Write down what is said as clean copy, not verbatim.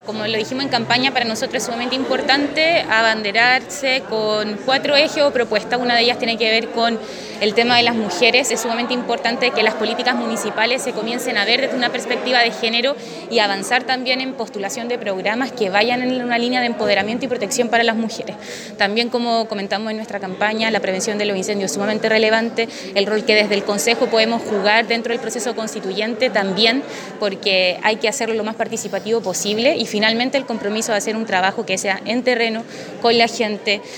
como lo dijimos en campaña, para nosotros es sumamente importante abanderarse con 4 ejes o propuestas. Una de ellas tiene que ver con el tema de las mujeres. Es sumamente importante que las políticas municipales se comiencen a ver desde una perspectiva de género y avanzar también en postulación de programas que vayan en una línea de empoderamiento y protección para las mujeres. También, como comentamos en nuestra campaña, la prevención de los incendios es sumamente relevante, el rol que desde el Consejo podemos jugar dentro del proceso constituyente también, porque hay que hacerlo lo más participativo posible y finalmente el compromiso de hacer un trabajo que sea en terreno, con la gente,